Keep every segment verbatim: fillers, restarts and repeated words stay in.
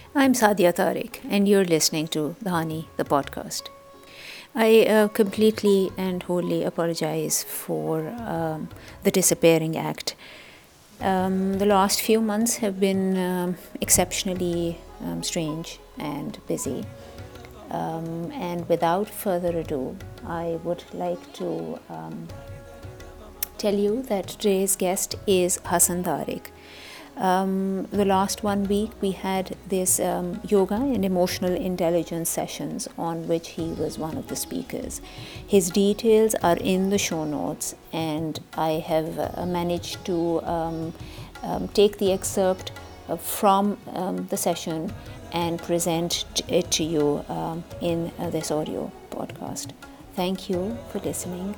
I'm Sadia Tariq, and you're listening to Dhani, the podcast. I uh, completely and wholly apologize for um, the disappearing act. Um, the last few months have been um, exceptionally um, strange and busy. Um, and without further ado, I would like to um, tell you that today's guest is Hassan Tariq. Um, the last one week, we had this um, yoga and emotional intelligence sessions on which he was one of the speakers. His details are in the show notes, and I have uh, managed to um, um, take the excerpt uh, from um, the session and present it to you um, in uh, this audio podcast. Thank you for listening.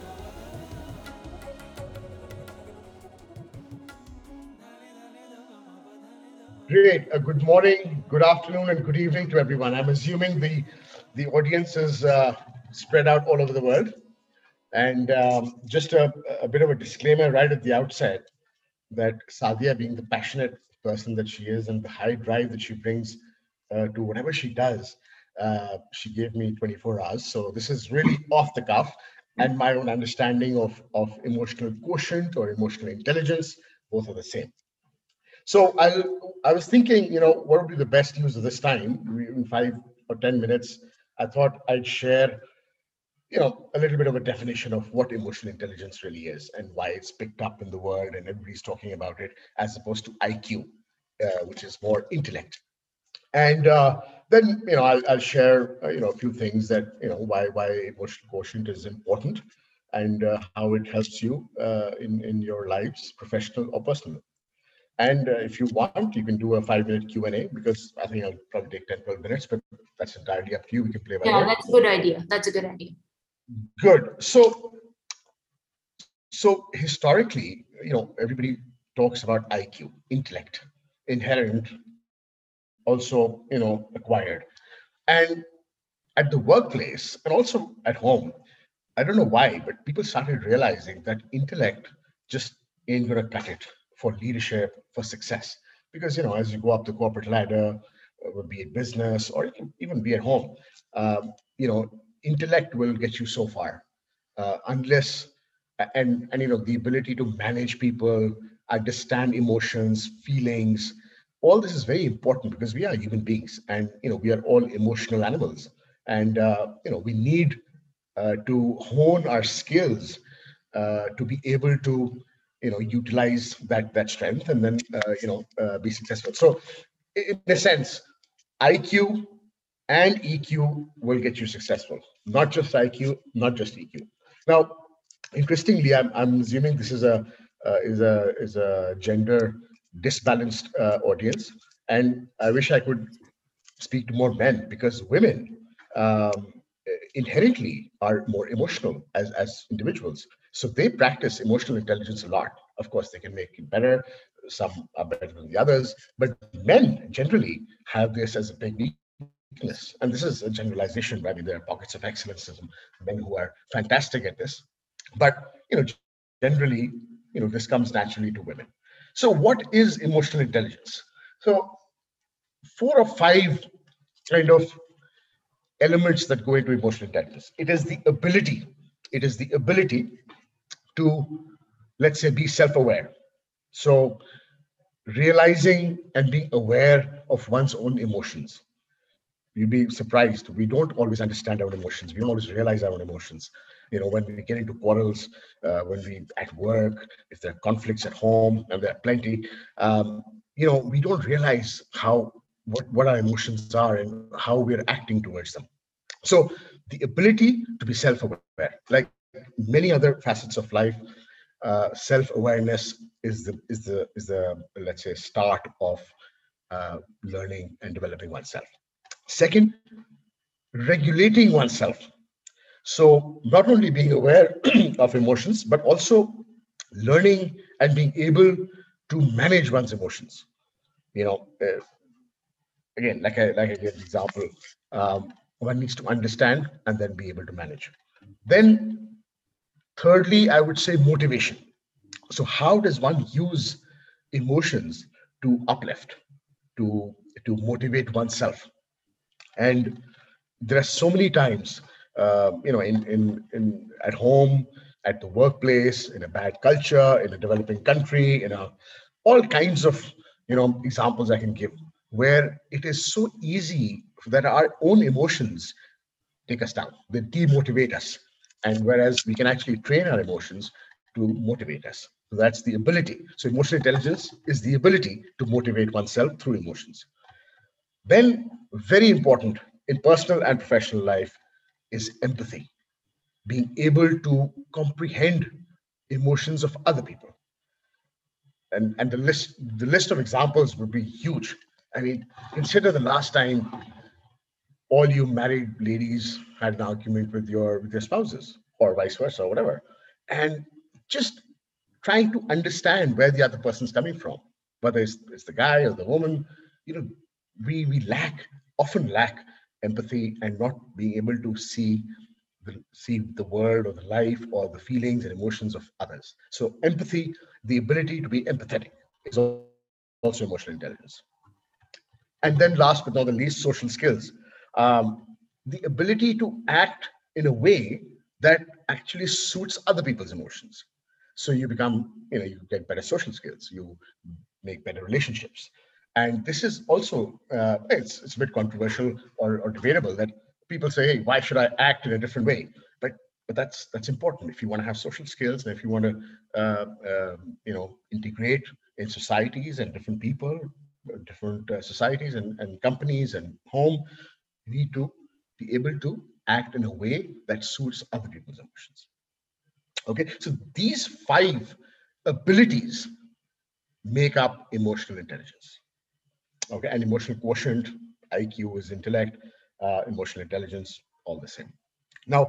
Great. Uh, good morning, good afternoon, and good evening to everyone. I'm assuming the the audience is uh, spread out all over the world. And um, just a, a bit of a disclaimer right at the outset that Sadia, being the passionate person that she is and the high drive that she brings uh, to whatever she does, uh, she gave me twenty-four hours. So this is really off the cuff, and my own understanding of of emotional quotient or emotional intelligence, both are the same. So I I was thinking, you know, what would be the best use of this time? We- In five or ten minutes, I thought I'd share, you know, a little bit of a definition of what emotional intelligence really is and why it's picked up in the world and everybody's talking about it, as opposed to I Q, uh, which is more intellect. And uh, then, you know, I'll, I'll share, uh, you know, a few things that, you know, why why emotional quotient is important and uh, how it helps you uh, in in your lives, professional or personal. And uh, if you want, you can do a five minute Q and A because I think I'll probably take ten, twelve minutes, but that's entirely up to you. We can play by Yeah, ear. that's a good idea. That's a good idea. Good. So, so historically, you know, everybody talks about I Q, intellect, inherent, also, you know, acquired. And at the workplace and also at home, I don't know why, but people started realizing that intellect just ain't gonna cut it for leadership, for success. Because you know, as you go up the corporate ladder, uh, be it business or it can even be at home, um, you know, intellect will get you so far, uh, unless and and you know the ability to manage people, understand emotions, feelings. All this is very important because we are human beings, and you know we are all emotional animals, and uh, you know we need uh, to hone our skills uh, to be able to you know utilize that that strength and then uh, you know uh, be successful. So in a sense, IQ and EQ will get you successful, not just IQ, not just EQ. Now interestingly, i'm, I'm assuming this is a uh, is a is a gender disbalanced uh, audience, and I wish I could speak to more men because women um, inherently are more emotional as, as individuals. So they practice emotional intelligence a lot. Of course, they can make it better. Some are better than the others, but men generally have this as a big weakness. And this is a generalization. I mean, there are pockets of excellence, and men who are fantastic at this. But you know, generally, you know, this comes naturally to women. So, what is emotional intelligence? So, four or five kind of elements that go into emotional intelligence. It is the ability, it is the ability to, let's say, be self-aware. So realizing and being aware of one's own emotions. You'd be surprised. We don't always understand our emotions. We don't always realize our own emotions. You know, when we get into quarrels, uh, when we at work, if there are conflicts at home, and there are plenty, um, you know, we don't realize how what, what our emotions are and how we're acting towards them. So the ability to be self-aware, like many other facets of life, uh, self-awareness is the is the is the let's say start of uh, learning and developing oneself. Second, regulating oneself. So not only being aware of emotions, but also learning and being able to manage one's emotions. You know, uh, again, like I like I gave the example, um, one needs to understand and then be able to manage. Then, thirdly, I would say motivation. So, how does one use emotions to uplift, to to motivate oneself. And there are so many times, uh, you know, in, in, in at home, at the workplace, in a bad culture, in a developing country, in a all kinds of, you know, examples I can give, where it is so easy that our own emotions take us down, they demotivate us. And whereas we can actually train our emotions to motivate us. So that's the ability. So emotional intelligence is the ability to motivate oneself through emotions. Then, very important in personal and professional life is empathy, being able to comprehend emotions of other people. And, and the list the list of examples would be huge. I mean, consider the last time all you married ladies had an argument with your with your spouses, or vice versa, or whatever. And just trying to understand where the other person's coming from, whether it's, it's the guy or the woman. You know, we we lack often lack empathy and not being able to see the see the world or the life or the feelings and emotions of others. So empathy, the ability to be empathetic, is also emotional intelligence. And then last but not the least, social skills. Um, the ability to act in a way that actually suits other people's emotions. So you become, you know, you get better social skills, you make better relationships. And this is also, uh, it's, it's a bit controversial or, or debatable that people say, hey, why should I act in a different way? But but that's that's important if you want to have social skills and if you want to, uh, uh, you know, integrate in societies and different people, different uh, societies and, and companies and home. You need to be able to act in a way that suits other people's emotions. Okay, so these five abilities make up emotional intelligence. Okay, and emotional quotient, I Q is intellect, uh, emotional intelligence, all the same. Now,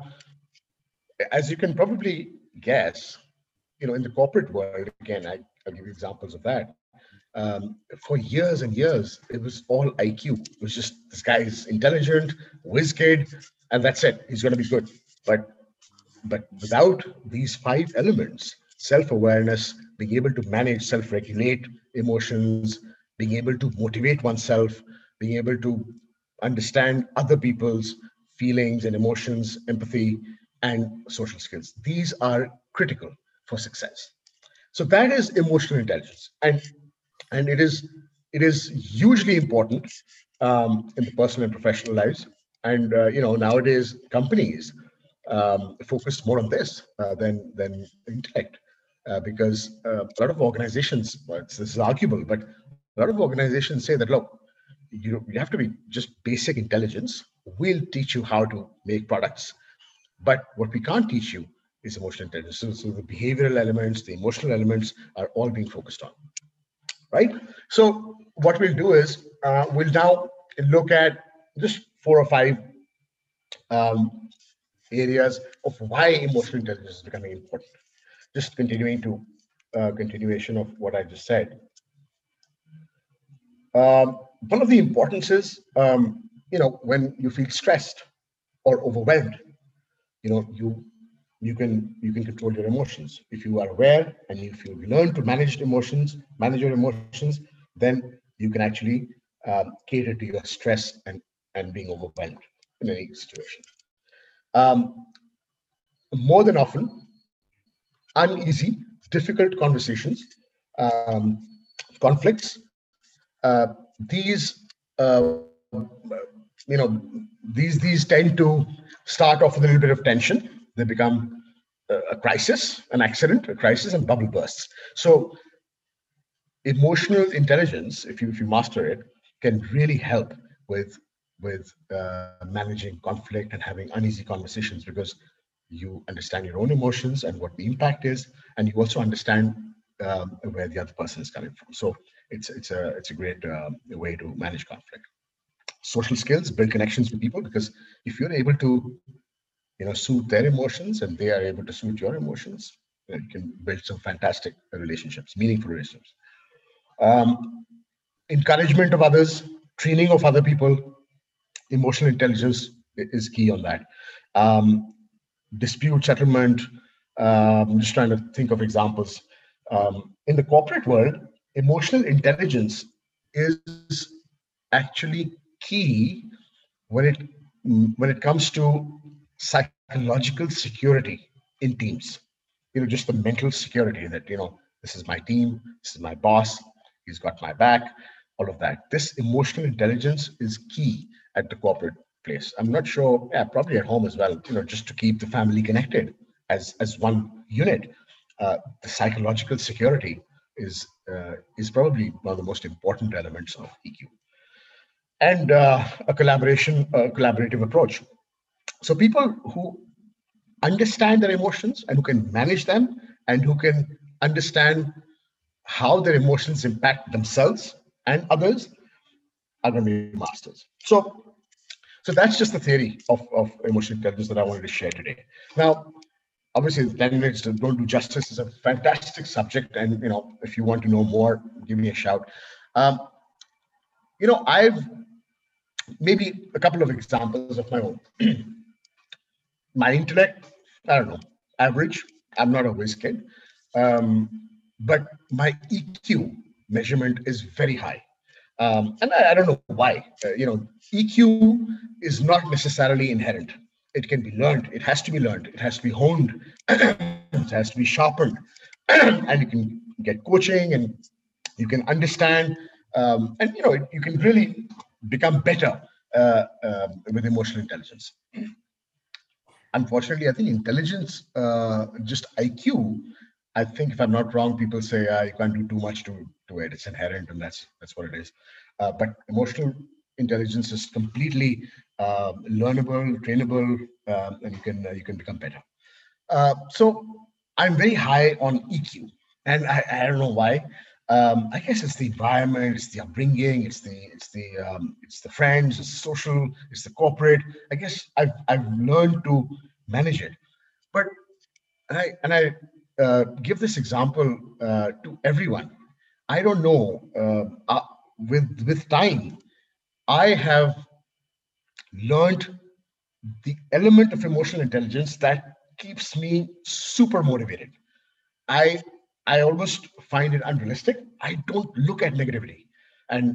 as you can probably guess, you know, in the corporate world, again, I, I'll give you examples of that. Um, for years and years, it was all I Q. It was just this guy is intelligent, whiz kid, and that's it. He's going to be good. But but without these five elements, self-awareness, being able to manage, self-regulate emotions, being able to motivate oneself, being able to understand other people's feelings and emotions, empathy, and social skills. These are critical for success. So that is emotional intelligence, and and it is it is hugely important um, in the personal and professional lives. And uh, you know, nowadays companies um, focus more on this uh, than than intellect, uh, because uh, a lot of organizations, well, it's, this is arguable, but a lot of organizations say that, look, you you have to be just basic intelligence. We'll teach you how to make products, but what we can't teach you is emotional intelligence. So, so the behavioral elements, the emotional elements are all being focused on, right? So what we'll do is uh, we'll now look at just four or five um, areas of why emotional intelligence is becoming important. Just continuing to uh, continuation of what I just said. Um, one of the importances, um, you know, when you feel stressed or overwhelmed, you know, you you can you can control your emotions if you are aware, and if you learn to manage emotions manage your emotions, then you can actually um, cater to your stress and and being overwhelmed in any situation. um, More than often, uneasy, difficult conversations, um, conflicts, uh, these uh, you know these these tend to start off with a little bit of tension. They become a a crisis, an accident, a crisis, and bubble bursts. So emotional intelligence, if you if you master it, can really help with with uh, managing conflict and having uneasy conversations, because you understand your own emotions and what the impact is, and you also understand um, where the other person is coming from. So it's it's a it's a great um, way to manage conflict. Social skills, build connections with people, because if you're able to, you know, suit their emotions and they are able to suit your emotions, you can build some fantastic relationships, meaningful relationships. um, Encouragement of others, training of other people, emotional intelligence is key on that. um, Dispute settlement. um, I'm just trying to think of examples. Um, in the corporate world, emotional intelligence is actually key when it when it comes to psychological security in teams. You know, just the mental security that, you know, this is my team, this is my boss, he's got my back, all of that. This emotional intelligence is key at the corporate place. I'm not sure, yeah, probably at home as well, you know, just to keep the family connected as as one unit. Uh, the psychological security is uh, is probably one of the most important elements of E Q, and uh, a collaboration, a collaborative approach. So people who understand their emotions and who can manage them and who can understand how their emotions impact themselves and others are going to be masters. So, so that's just the theory of, of emotional intelligence that I wanted to share today. Now, obviously, ten minutes don't do justice. It's a fantastic subject, and you know, if you want to know more, give me a shout. Um, you know, I've maybe a couple of examples of my own. My intellect, I don't know, average. I'm not a whiz kid. Um, but my E Q measurement is very high. Um, and I, I don't know why. Uh, you know, E Q is not necessarily inherent. It can be learned. It has to be learned. It has to be honed. It has to be sharpened. And you can get coaching and you can understand. Um, and, you know, you can really become better uh, uh, with emotional intelligence. Unfortunately, I think intelligence, uh, just I Q, I think if I'm not wrong, people say uh, you can't do too much to, to it. It's inherent, and that's that's what it is. Uh, but emotional intelligence is completely uh, learnable, trainable, um, and you can uh, you can become better. Uh, so I'm very high on E Q, and I, I don't know why. Um, I guess it's the environment, it's the upbringing, it's the it's the um, it's the friends, it's the social, it's the corporate. I guess I've I've learned to manage it. But and I and I uh, give this example uh, to everyone. I don't know. Uh, uh, with with time, I have learned the element of emotional intelligence that keeps me super motivated. I I almost find it unrealistic. I don't look at negativity, and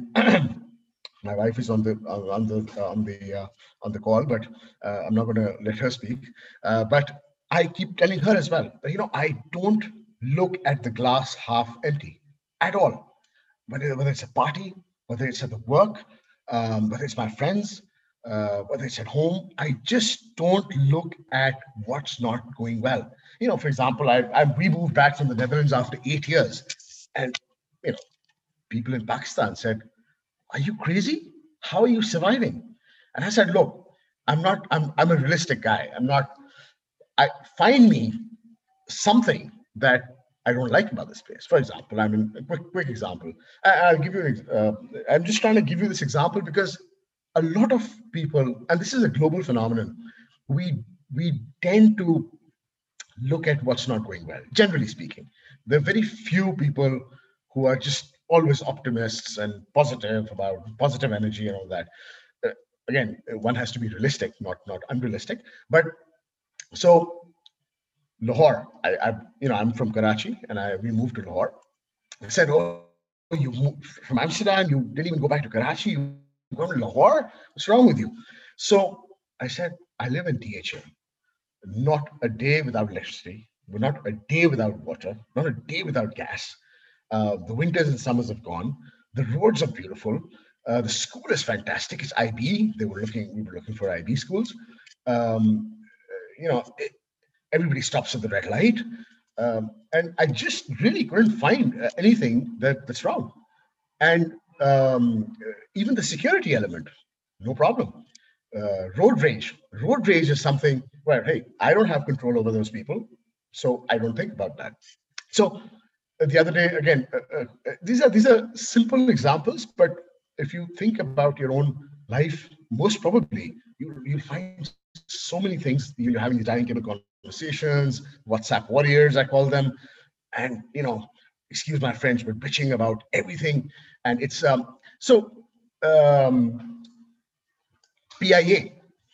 my wife is on the on the on the uh, on the call, but uh, I'm not going to let her speak. Uh, but I keep telling her as well that, you know, I don't look at the glass half empty at all. Whether whether it's a party, whether it's at the work, um, whether it's my friends, uh, whether it's at home, I just don't look at what's not going well. You know, for example, I I we moved back from the Netherlands after eight years, and you know, people in Pakistan said, "Are you crazy? How are you surviving?" And I said, "Look, I'm not. I'm I'm a realistic guy. I'm not. I find me something that I don't like about this place. For example, I mean, a quick, quick example. I, I'll give you. An, ex- uh, I'm just trying to give you this example because a lot of people, and this is a global phenomenon, we we tend to look at what's not going well. Generally speaking, there are very few people who are just always optimists and positive about positive energy and all that. Uh, Again, one has to be realistic, not not unrealistic. But so Lahore. I, I, you know, I'm from Karachi, and I we moved to Lahore. I said, "Oh, you moved from Amsterdam. You didn't even go back to Karachi. You going to Lahore? What's wrong with you?" So I said, "I live in D H A. Not a day without electricity. Not a day without water. Not a day without gas. Uh, the winters and summers have gone. The roads are beautiful. Uh, the school is fantastic. It's I B. They were looking. We were looking for I B schools. Um, you know, everybody stops at the red light, um, and I just really couldn't find uh, anything that that's wrong. And um, even the security element, no problem. Uh, road rage, road rage is something where, hey, I don't have control over those people, so I don't think about that. So uh, the other day, again, uh, uh, uh, these are these are simple examples, but if you think about your own life, most probably you you'll find so many things. You're having these dining table conversations, WhatsApp warriors, I call them, and you know, excuse my French, but bitching about everything, and it's um so um P I A.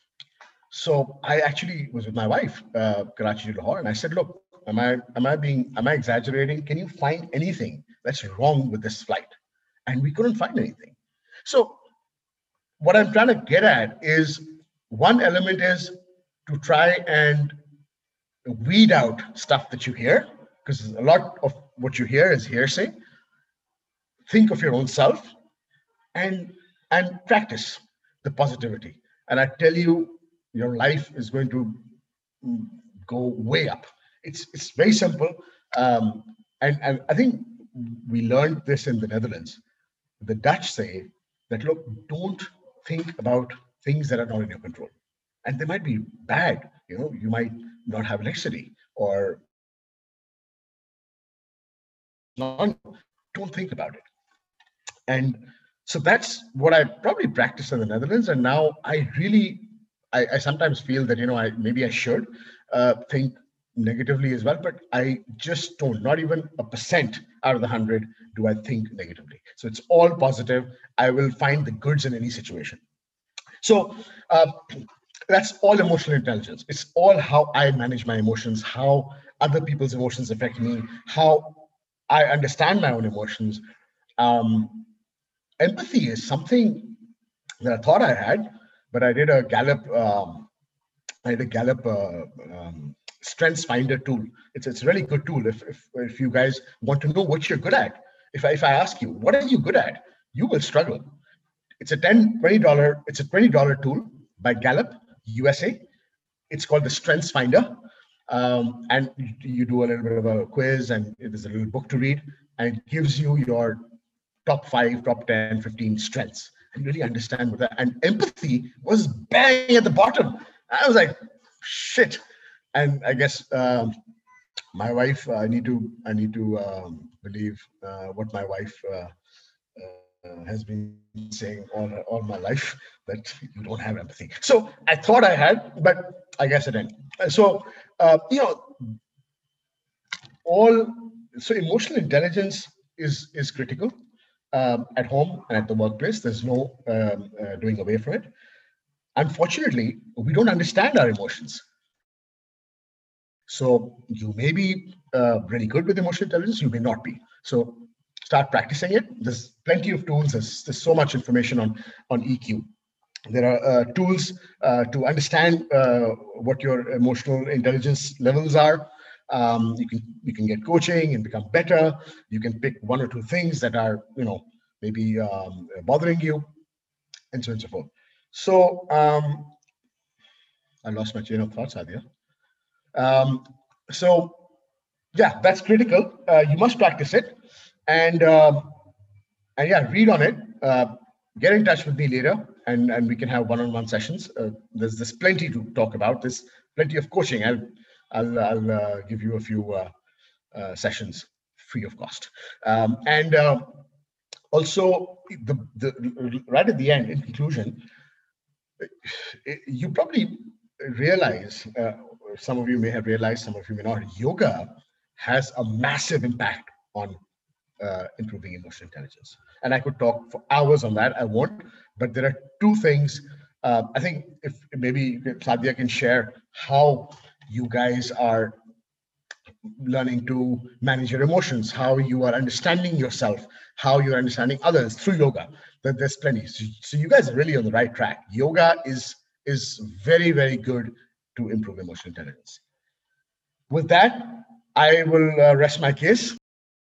So I actually was with my wife, uh, Karachi to Lahore, and I said, "Look, am I am I being am I exaggerating? Can you find anything that's wrong with this flight?" And we couldn't find anything. So what I'm trying to get at is one element is to try and weed out stuff that you hear, because a lot of what you hear is hearsay. Think of your own self and and practice the positivity. And I tell you, your life is going to mm, go way up. It's it's very simple. Um, and, and I think we learned this in the Netherlands. The Dutch say that, look, don't think about things that are not in your control. And they might be bad. You know, you might not have electricity, or non, don't think about it. And so that's what I probably practiced in the Netherlands. And now I really, I, I sometimes feel that, you know, I maybe I should uh, think negatively as well, but I just don't, not even a percent out of the hundred do I think negatively. So it's all positive. I will find the goods in any situation. So uh, that's all emotional intelligence. It's all how I manage my emotions, how other people's emotions affect me, how I understand my own emotions. Um, empathy is something that I thought I had, but I did a Gallup. Um, I did a Gallup uh, um, Strengths Finder tool. It's it's a really good tool if, if if you guys want to know what you're good at. If I, if I ask you, what are you good at, you will struggle. It's a ten, twenty dollars, it's a twenty dollars tool by Gallup, U S A. It's called the Strengths Finder. Um, and you, you do a little bit of a quiz, and there's a little book to read, and it gives you your top five, top ten, fifteen strengths, and really understand what that. And empathy was bang at the bottom. I was like, shit. And I guess um, my wife, uh, I need to, I need to um, believe uh, what my wife uh, uh, has been saying all all my life, that you don't have empathy. So I thought I had, but I guess I didn't. So uh, you know, all so emotional intelligence is is critical. Um, at home and at the workplace, there's no um, uh, doing away from it. Unfortunately, we don't understand our emotions. So you may be uh, really good with emotional intelligence, you may not be. So start practicing it. There's plenty of tools. There's, there's so much information on, on E Q. There are uh, tools uh, to understand uh, what your emotional intelligence levels are. Um, you can you can get coaching and become better. You can pick one or two things that are, you know, maybe um, bothering you, and so on and so forth. So um, I lost my chain of thoughts, Adya. Um, so yeah, that's critical. Uh, you must practice it, and um, and yeah, read on it. Uh, get in touch with me later, and and we can have one-on-one sessions. Uh, there's there's plenty to talk about. There's plenty of coaching. I'll I'll, I'll uh, give you a few uh, uh, sessions free of cost. Um, and uh, also, the, the right at the end, in conclusion, you probably realize, uh, some of you may have realized, some of you may not, yoga has a massive impact on uh, improving emotional intelligence. And I could talk for hours on that. I won't. But there are two things. Uh, I think if maybe Sadia can share how you guys are learning to manage your emotions, how you are understanding yourself, how you're understanding others through yoga. That there's plenty. So, so you guys are really on the right track. Yoga is is very, very good to improve emotional intelligence. With that, I will uh, rest my case.